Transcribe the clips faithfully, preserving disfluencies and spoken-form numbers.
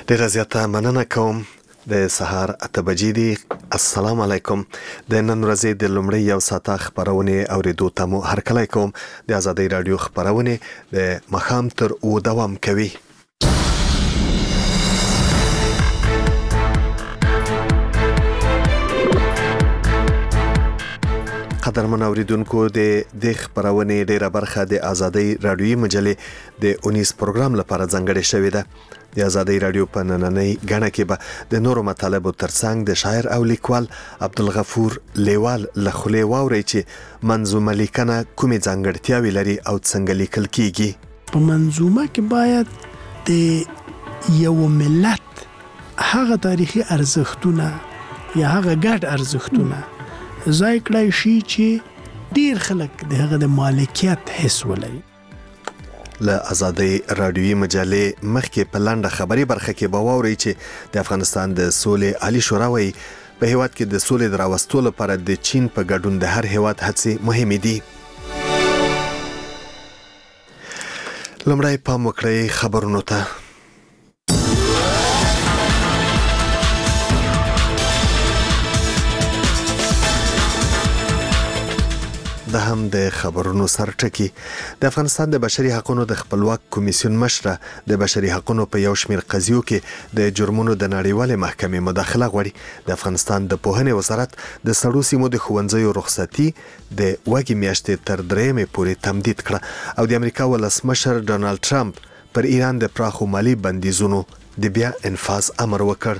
ډیره زیاته مننه کوم. د سهار اته بجې دي. السلام علیکم. د نن ورځې د لومړۍ یو ساعته خبرونه اوریدو ته مو هرکلی کوم. د آزادۍ رادیو خبرونه د مخام تر او دوام کوي. قدرمن اوریدونکو، د د خبرونه ډیره برخه د آزادۍ رادیوي مجلې د اونیس پروګرام لپاره ځانګړې شوې ده. د آزادۍ رادیو په نننۍ غاڼه کې به د نورو مطالبو ترڅنګ د شاعر او لیکوال عبدالغفور لیوال له خولې واوري چې منظومه لیکنه کومې ځانګړتیاوې لري او څنګه لیکل کیږي. په منظومه کې باید د یو ملت هغه تاریخي ارزښتونه یا هغه ګډ ارزښتونه ځای کړای شي چې ډیر خلک د هغه د مالکیت حس ولري. له آزادۍ رادیوي مجلې مخکې په لنډه خبري برخه کې به واورئ چې د افغانستان د سولې عالی شورا وایي په هیواد کې د سولې د راوستلو لپاره د چین په ګډون د هر هیواد هڅې مهمې دي. لومړی پام وکړئ خبرونو ته. د هم د خبرونو سرټکی. د افغانستان د بشري حقوقو د خپلواک کمیسیون مشره د بشري حقوقو په یو شمېر قضیو کې د جرمونو د نړیوالې محکمې مداخله غواړي. د افغانستان د پوهنې وزارت د سړو سیمو د ښوونځیو رخصتي د وګړي میاشتې تر درېیمې پورې تمدید کړه او د امریکا ولسمشر ډونالد ټرمپ پر ایران د پراخو مالی بندیزونو د بیا انفاذ امر وکړ.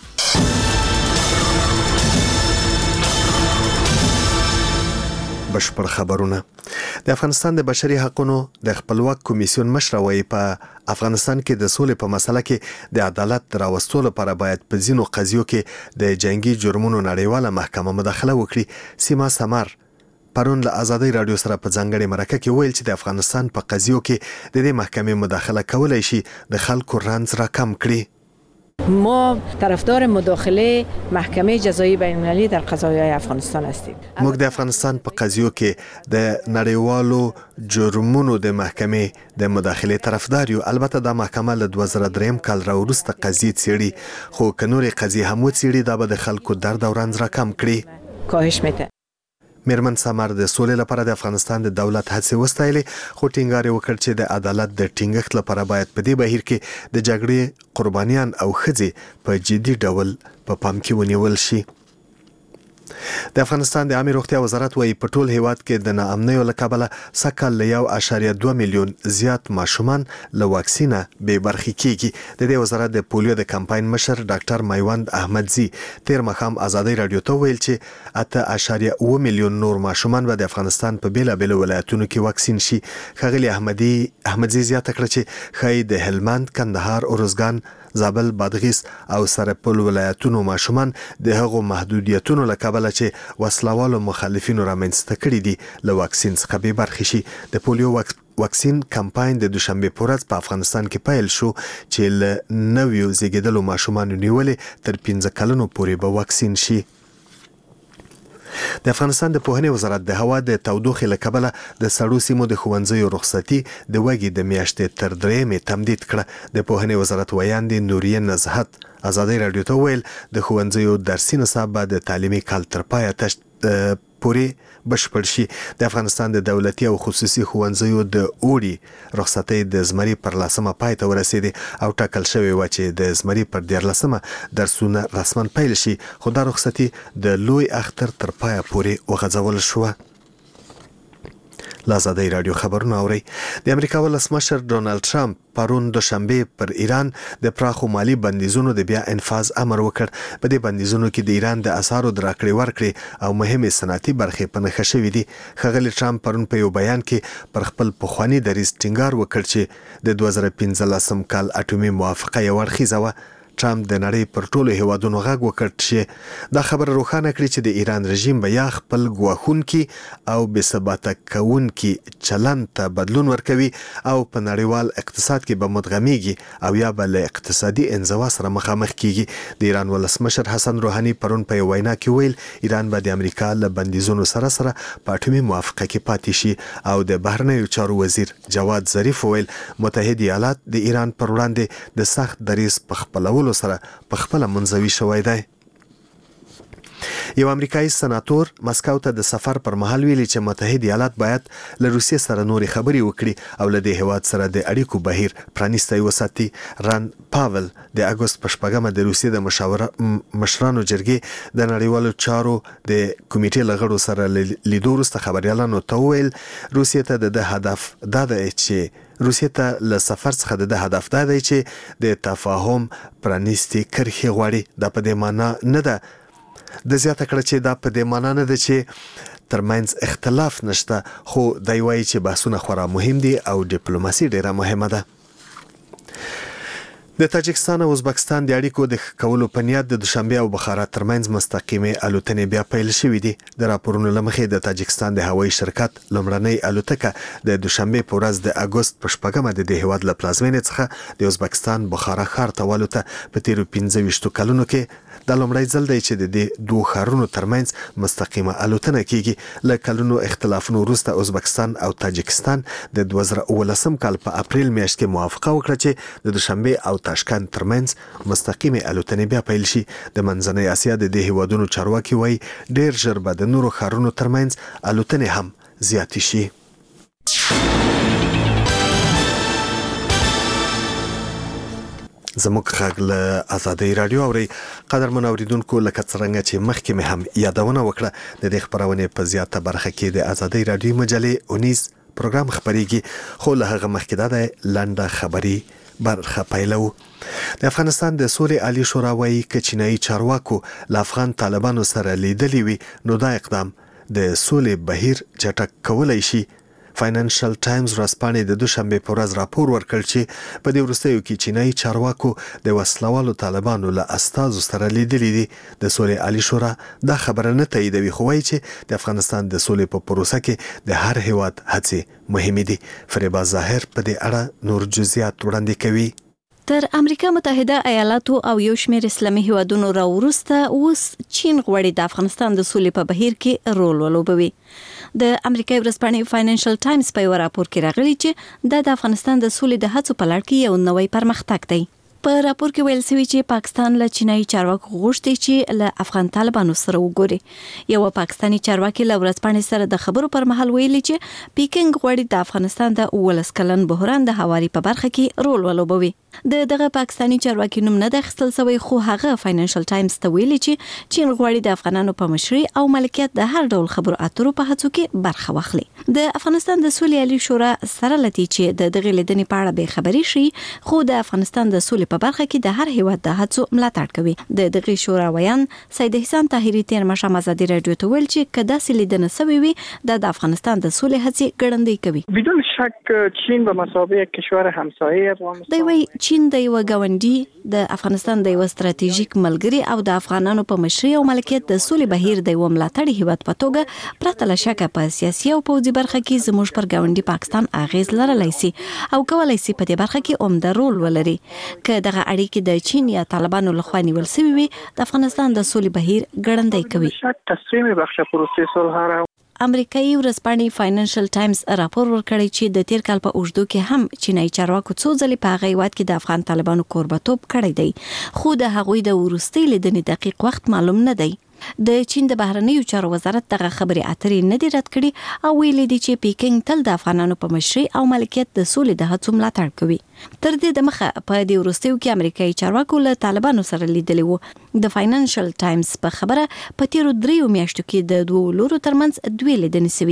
بشپړ خبرونه. د افغانستان د بشري حقوقو د خپلواک کمیسیون مشره وایي په افغانستان کې د سولې په مسله کې د عدالت راوستلو لپاره باید په ځینو قضیو کې د جنگي جرمونو نړیواله محکمه مداخله وکړي. سیما سمر پرون له آزادۍ رادیو سره په ځانګړې مرکه کې ویل چې د افغانستان په قضیو کې د دې محکمې مداخله کولای شي د خلکو رنځ را کم کړي. ما طرفدار مداخله محکمه جزایی بین‌المللی در قضایای افغانستان هستیم. موږ د افغانستان په قضیو کې د نړیوالو جرمونو د محکمې د مداخله طرفدار یو. البته د محکمه له دوه زره درې کال راوروسته قضیې څېړي، خو که نورې قضیې هم وڅېړي دا به د خلکو درد او رنځ را کم کړي. کاهش میده. میرمن سمر د سولې لپاره د افغانستان د دولت هڅې وستایلې، خو ټینګار وکړ چې د عدالت د ټینګښت لپاره باید په دې بهیر کې د جګړې قربانیان او ښځې په جدي ډول په پام کې ونیول شي. د افغانستان د عامه روغتیا وزارت وايي په ټول هیواد کې د ناامنیو له کبله سکهال له یو اعشاریه دوه میلیون زیات ماشومان له واکسینه بې برخې کیږي. د دې وزارت د پولیو د کمپاین مشر ډاکټر میوند احمدزي تیر مخام آزادۍ رادیو ته ویل چې اته اعشاریه اوه میلیون نور ماشومان به د افغانستان په بیلابیلو ولایتونو کې واکسین شي. ښاغلي احمدي احمدزي زیاته کړه چې ښایي د هلمند، کندهار، ارزګان، زابل، بادغیس او سرپل ولایتونو ماشومان د هغو محدودیتونو له کبله چې وسلوالو مخالفینو رامنځته کړي دي له واکسین څخه بې برخې شي. د پولیو واکسین کمپاین د دوشنبه په ورځ په افغانستان کې پیل شو چې له نویو زیږیدلو ماشومانو نیولې تر پنځه کلونو پورې به واکسین شي. د افغانستان د پوهنې وزارت د هوا د تودوخې له کبله د سړو سیمو د ښوونځیو رخصتي د وګړي د میاشتې تر درېیمې تمدید کړه. د پوهنې وزارت ویاندې نوریه نزهت آزادۍ رادیو ته ویل د ښوونځیو درسي نصاب به د تعلیمي کال تر پایه تشت پورې بشپړ شي. د افغانستان د دولتي او خصوصي ښوونځیو د اوړي رخصتۍ د زمري پر لسمه پای ته ورسېدې او ټاکل شوې وه چې د زمري پر دیارلسمه درسونه رسما پیل شي، خو دا رخصتي د لوی اختر تر پایه پورې وغځول شوه. له آزادۍ رادیو خبرونه اورئ. د امریکا ولسمشر ډونالد ټرمپ پرون دوشنبه پر ایران د پراخو مالی بندیزونو د بیا انفاذ امر وکړ. په دې بندیزونو کې د ایران د اسعارو د راکړې ورکړې او مهمې صنعتي برخې په نښه شوې دي. ښاغلي ټرمپ پرون په یو بیان کې پر خپل پخواني دریځ ټینګار وکړ چې د دوه زره پنځلسم کال اټومي موافقه یو اړخیزه وه. ټرمپ د نړۍ پر ټولو هیوادونو غږ وکړ چې دا خبره روښانه کړي چې د ایران رژیم به یا خپل ګواښونکي او بې ثباته کوونکي چلند ته بدلون ورکوي او په نړیوال اقتصاد کې به مدغمیږي او یا به له اقتصادي انزوا سره مخامخ کیږي. د ایران ولسمشر حسن روحاني پرون په وینا کې ویل ایران به د امریکا له بندیزونو سره سره په اټومي موافقه کې پاتې شي او د بهرنیو چارو وزیر جواد ظریف ویل متحده ایالات د ایران پر وړاندې د سخت دریځ په خپلولو سره په خپل منځوي شوی دی. یو امریکایي سناتور مسکو ته د سفر پر مهال ویلي چې متحده ایالات باید له روسیې سره نورې خبرې وکړي او له دې هیواد سره د اړیکو بهیر پرانیستی وساتي. ران پاول د اګوست په شپږمه د روسیې د مشاوره مشرانو جرګې د نړیوالو چارو د کمیټې له غړو سره لیدو وروسته خبریالانو ته وویل روسیې ته د هدف دا دی چې روسیې ته له سفر څخه د هدف دا دی چې د تفاهم پرانیستي کرښې غواړي. دا په دې معنا نه ده د زیاته کړه چې دا په دې معنا نه ده چې ترمنځ اختلاف نشته خو دی وایي چې بحثونه خورا مهم دي او ډیپلوماسي ډیره مهمه ده. د تاجکستان او ازبکستان د اړیکو د کولو په نیت د دوشنبه او بخارا ترمنځ مستقیمه الوتنې بیا پیل شوې دي. د راپورونو لمخې د تاجکستان د هوایي شرکت لومړنۍ الوتکه د دوشنبه په ورځ د اګوست په شپږمه د هیواد له پلازمینې څخه د ازبکستان بخارا ښار ته والوته. په تیرو پنځه ویشت کلونو کې د لومړی ځل دی چې د دوه ښارونو ترمنځ مستقیمه الوتنه کیږي. له کلونو اختلافونو وروسته ازبکستان او تاجکستان د دوه زره اوولسم کال په اپریل میاشت کې موافقه وکړه چې د دوشنبه او تاشکند ترمنځ مستقیمه الوتنې بیا پیل شي. د منځنۍ اسیا د دې هیوادونو چارواکي وایي ډیر ژر به د نورو ښارونو ترمنځ الوتنې هم زیاتې شي. زموږ غږ له آزادۍ رادیو اوري. قدرمن اوریدونکو لکه څنګه چې مخکې مې هم یادونه وکړه د دې خبرونې په زیاته برخه کې د آزادۍ رادیو مجلې اونیز پروګرام خبريږي خو له هغه مخکې دا د لنډه خبري برخه پیلو. د افغانستان د سولې عالی شورا وايي چې چینایي چارواکو له افغان طالبانو سره لیدلي وي نو دا اقدام د سولې بهیر چټک کولای شي. فاینانشل ټایمز ورځپاڼې د دوشنبه په ورځ راپور ورکړ چې په دې وروستیو کې چینایي چارواکو د وسلوالو طالبانو له استازو سره لیدلي دي. د سولې عالی شورا دا خبره نه تاییدوي خو وایي چې د افغانستان د سولې په پروسه کې د هر هیواد هڅې مهمې دي. فریبا ظاهر په دې اړه نور جزئیات وړاندې کوي. تر امریکا متحده ایالاتو او یو شمېر اسلامي هیوادونو راوروسته اوس چین غواړي د افغانستان د سولې په بهیر کې رول ولوبوي. د امریکای ورځپاڼې فاینانشل ټایمز په یو راپور کې راغلي چې دا د افغانستان د سولې د هڅو په لړ کې یو نوی پرمختګ دی. په راپور کې ویل شوی چې پاکستان له چینایي چارواکو غوښتي چې له افغان طالبانو سره وګوري. یو پاکستاني چارواکي له ورځپاڼې سره د خبرو پر مهال ویلي چې پیکینګ غواړي د افغانستان د اولس کلن بحران د هواري په برخه کې رول ولوبوي. د دغه پاکستاني چارواکي نوم نه د اخیستل شوی خو هغه فاینانشل ټایمز ته ویلي چې چین غواړي د افغانانو په مشرۍ او ملکیت د هر ډول خبرو اترو په هڅو کې برخه واخلي. د افغانستان د سولې عالی شورا سره لتی چې د دغه لیدنې په اړه به خبري شي خو د افغانستان د سولې په برخه کې د هر هیواد د هڅو ملاتړ کوي. د دغه شورا ویان سید احسان طاهری تیر مشه آزادي رادیو ته ویل چې کدا سې لیدنه سوي وي د افغانستان د سولې هڅې ګړندې کوي. بدون شک چین به مثابه کشور همسایه افغانستان دی وی چین د یو غونډي د افغانستان د یو استراتیژیک ملګری او د افغانانو په مشرۍ او ملکیت د سولې بهیر د یو ملاتړي هیواد په توګه پرته له شکه په سیاسي او پوځي برخه کې زموږ پر غونډي پاکستان اغیز لرلای شي او کولای شي په دې برخه کې عمده رول ولري. که دغه اړیکې د چین یا طالبانو لخوا نیول شوی وي د افغانستان د سولې بهیر ګړندی کوي. شک تصمیم بخش پروسې صلح را امریکایي ورځپاڼې فاینانشل ټایمز راپور ورکړی چې د تیر کال په اوږدو کې هم چینایي چارواکو څو ځلې په هغه هیواد کې د افغان طالبانو کوربتوب کړی دی خو د هغوی د وروستۍ لیدنې دقیق وخت معلوم نه دی. د چین د بهرنیو چارو وزارت دغه خبرې اترې نه دي رد کړي او ویلي دي چې پیکینګ تل د افغانانو په مشرۍ او ملکیت د سولې د هڅو ملاتړ کوي. تر دې د مخه په دې وروستیو کې امریکایي چارواکو له طالبانو سره لیدلي وو. د فاینانشل ټایمز په خبره په تیرو دریو میاشتو کې د دوه لورو ترمنځ دوه لیدنې شوې دي.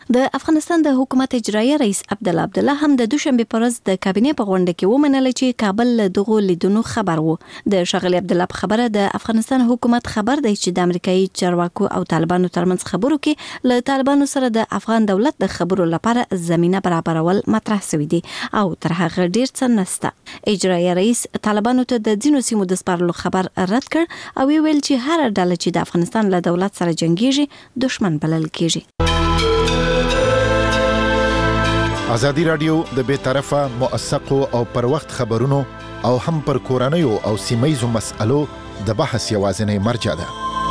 د افغانستان د حکومت اجرایي رئیس عبدالله عبدالله هم د دوشنبه پر ورځ د کابینې په غونډه کې ومنل چې کابل له دغو لیدونو خبر وو. د ښاغلي عبدالله په خبره د افغانستان حکومت خبر دی چې د امریکایي چارواکو او طالبانو ترمنځ خبرو کې له طالبانو سره د افغان دولت د خبرو لپاره زمينه برابرول مطرح شوی دی او تر هغه ډیر څه نسته. اجرایي رئیس طالبانو ته د ځینو سیمو د سپارلو خبر رد کړ او ویل چې هر ډله چې د افغانستان له دولت سره جنگيږي دشمن بلل کیږي. ازادي رادیو د بې طرفه موثقو او پر وخت خبرونو او هم پر کورنیو او سیمایزو مسألو د بحث یوازینی مرجع ده.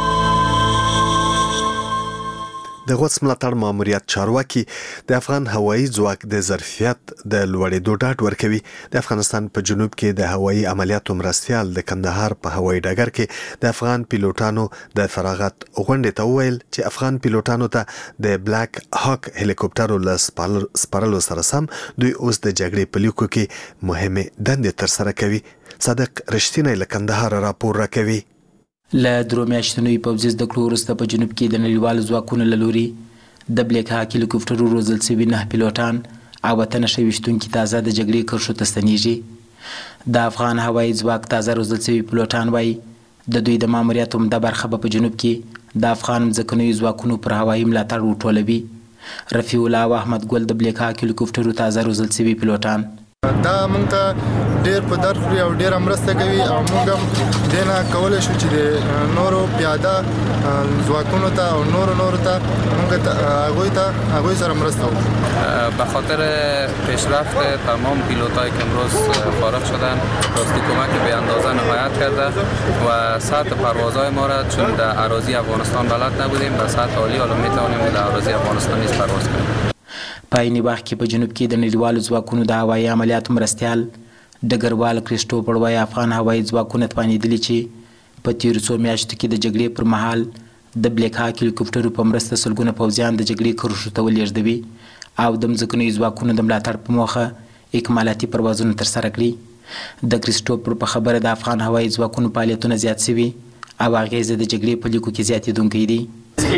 د غوڅ ملاتړ ماموریت چارواکي د افغان هوایي ځواک د ظرفیت د لوړېدو ډاډ ورکوي. د افغانستان په جنوب کې د هوایي عملیاتو مرستیال د کندهار په هوایي ډګر کې د افغان پیلوټانو د فراغت غونډې ته وویل چې افغان پیلوټانو ته د بلاک هاک هلیکوپټرو له سپارلو سره سم دوی اوس د جګړې په لیکو کې مهمه دندې ترسره کوي. صادق رښتینی له کندهار راپور راکوي. له درو میاشتنو پوځي زده کړو وروسته په جنوب کې د نړیوالو ځواکونو له لوري د بلیک هاک هلیکوپټرو روزل شوي نه پیلوټان او وطن شویشتونکي تازه د جګړې کرښو ته ستنیږي. د افغان هوایي ځواک تازه روزل شوي پیلوټان وایي د دوی د ماموریت عمده برخه په جنوب کې د افغان ځمکنیو ځواکونو پر هوایي ملاتړ وټولوي. رفیع الله او احمد ګل د بلیک هاک هلیکوپټرو تازه روزل شوي پیلوټان دا مونږ ته ډیر په در خوري او ډیر مرسته کوي او موږ هم دینه کولای شو چې د نورو پیاده ځواکونو ته او نورو نورو ته موږ ته هغوی ته هغوی سره مرسته وکړو. به خاطر پیشرفت تمام پیلوتایی که امروز فارغ شدن راستی کمک به اندازه نهایت کرده و سطح پروازهای ما را چون در اراضی افغانستان بلد نبودیم به سطح عالی حالا میتوانیم در اراضی افغانستان نیز پرواز کنیم. په عیني وخت کې په جنوب کې د نړیوالو ځواکونو د هوایي عملیاتو مرستیال ډګروال کریسټوفر وایي افغان هوایي ځواکونه توانېدلي چې په تیرو څو میاشتو کې د جګړې پر مهال د بلیک هاک هلیکوپټرو په مرسته سلګونه پوځیان د جګړې کرښو ته ولېږدوي او د ځمکنیو ځواکونو د ملاتړ په موخه اکمالاتي پروازونه ترسره کړي. د کریسټوفر په خبره د افغان هوایي ځواکونو فعالیتونه زیات شوي او اغیزه د جګړې په لیکو کې زیاتېدونکی دي.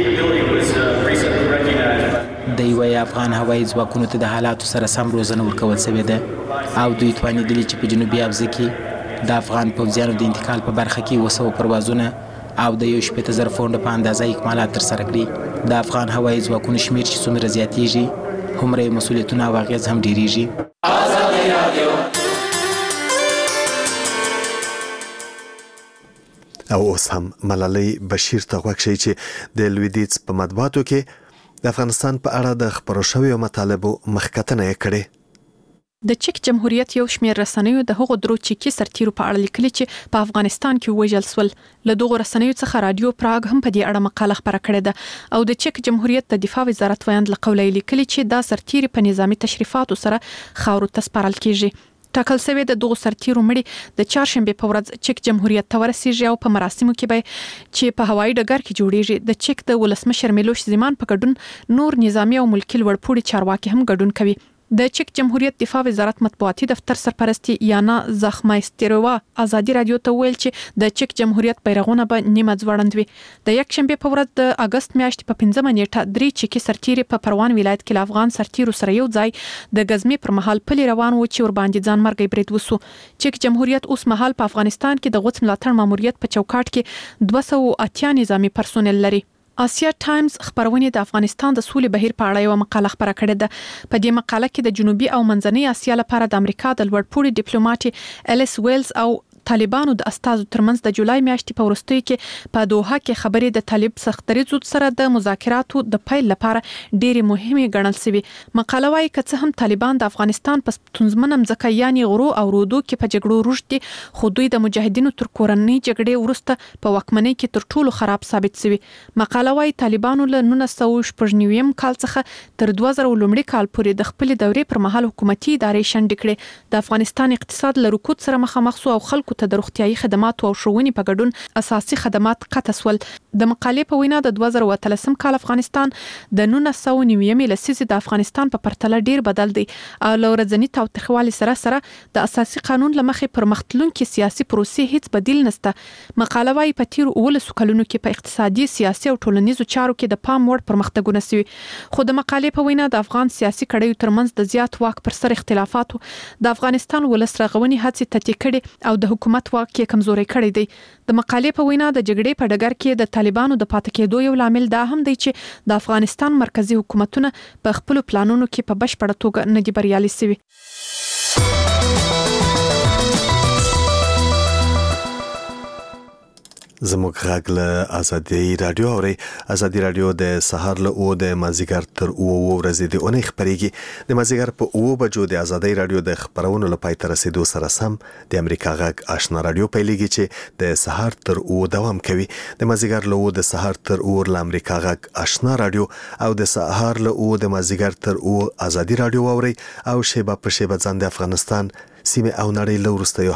د یوه افغان هوایي ځواکونو ته د حالاتو سره سم روزنه ورکول شوې ده او دوی توانېدلي چې په جنوبي حوزه کې د افغان پوځیانو د انتقال په برخه کې اوه سوه پروازونه او د یو شپېته زره پونډه په اندازه اکمالات ترسره کړي. د افغان هوایي ځواکونو شمېر چې څومره زیاتېږي هومره یې مسؤلیتونه او اغېز هم ډېرېږي. او اوس هم ملالۍ بشیر ته غوږ شئ چې د لویدیځ په مطبوعاتو کې د افغانستان په اړه د خبرو شویو مطالبو مخکتنه یې کړې. د چک جمهوریت یو شمېر رسنیو د هغو درو چکی سرتیرو په اړه لیکلي چې په افغانستان کې وژل سول. له دغو رسنیو څخه رادیو پراګ هم په دې اړه مقاله خپره کړې ده او د چک جمهوریت د دفاع وزارت ویاند له قوله لیکلي چې دا سرتیري په نظامی تشریفاتو سره خاورو ته سپارل کیږي. ټاکل شوی د دغو سرتیرو مړي د چهارشنبې په ورځ چک جمهوریت ته ورسیږي او په مراسمو کې به چې په هوایي ډګر کې جوړیږي د چک د ولسمشر میلوش زیمان په ګډون نور نظامی او ملکي لوړپوړي چارواکي هم ګډون کوي. د چک جمهوریت دفاع وزارت مطبوعاتي دفتر سرپرستی یانا زخمایستروا ازادي رادیو ته ویل چې د چک جمهوریت بیرغونه به نیمه ځوړند وي. د یکشنبې په ورځ د اگست میاشتې په پنځمه نیټه درې چکی سرتیري په پروان ولایت کې له افغان سرتیرو سره یو ځای د غزمې پر مهال پلي روان و چې ور باندې ځان مرګ برید وسو. چک جمهوریت اوس مهال په افغانستان کې د غوڅ ملاتړ ماموریت په چوکاټ کې دوه سوه او اتیا نظامی پرسونل لري. آسیا ټایمز خبرونه د افغانستان د سولې بهیر په اړه یو مقاله خبره کړې ده. په دې مقاله کې د جنوبي او منځنۍ آسیا لپاره د امریکا د لوړپوړي ډیپلوماټ الیس ویلز او طالبانو د استازو ترمنځ د جولای میاشتې په وروستیو کې په دوحه کې خبرې د طالب سختدریځو سره د مذاکراتو د پیل لپاره ډېرې مهمه ګڼل شوې. مقاله وايي که څه هم طالبان د افغانستان په ستونزمنه مځکه یعنی غرو او رودو کې په جګړو روږ دي خو دوی د مجاهدینو تر کورنۍ جګړې وروسته په واکمنۍ کې تر ټولو خراب ثابت شوي. مقاله وايي طالبانو له نولس سوه شپږ نوي کال څخه تر دوه زره لومړي کال پورې د خپل دورې پر مهال حکومتي ادارې شنډې کړې. د افغانستان اقتصاد له رکود سره مخامخ شو او خلکو خلکو ته د روغتيایي خدماتو او ښوونې په ګډون اساسي خدمات قطع شول. د مقالې په وینا د دوه زره اتلسم کال افغانستان د نولس سوه نیویمې لسیزې د افغانستان په پرتله ډیر بدل دی او لورځنی تاوتریخوالي سره سره د اساسي قانون لمخې پرمختلونکي سیاسي پروسې هیڅ بدیل نشته. مقاله وايي په تیر اولسو کلونو کې په اقتصادي، سیاسي او ټولنیزو چارو کې د پام وړ پرمختګونه شوي، خو د مقالې په وینا د افغان سیاسي کړیو ترمنځ د زیات واک پر سر اختلافاتو د افغانستان ولس رغونې هڅې تتې کړي او د حکومت واک کې کمزوري کړی دی. د مقالې په وینا د جګړې په ډګر کې د طالبانو د پاتې کېدو یو لامل دا هم دی چې د افغانستان مرکزی حکومتونه په خپل پلانونو کې په بشپړه توګه نه دي بریالي شوي. زموږ غږ له ازادي رادیو اوري. ازادي رادیو د سهار له او د مازیګر تر او ورځې د اونۍ خبريږي. د مازیګر په او بجو د ازادي رادیو د خبرونو لپاره تر رسیدو سره سم د امریکا غږ آشنا رادیو پیلېږي چې د سهار تر او دوام کوي. د مازیګر له او د سهار تر او ل امریکا غږ آشنا رادیو او د سهار له او د مازیګر تر او ازادي رادیو اوري او شیبه په شیبه ځان د افغانستان سیمه او نړۍ له وروستیو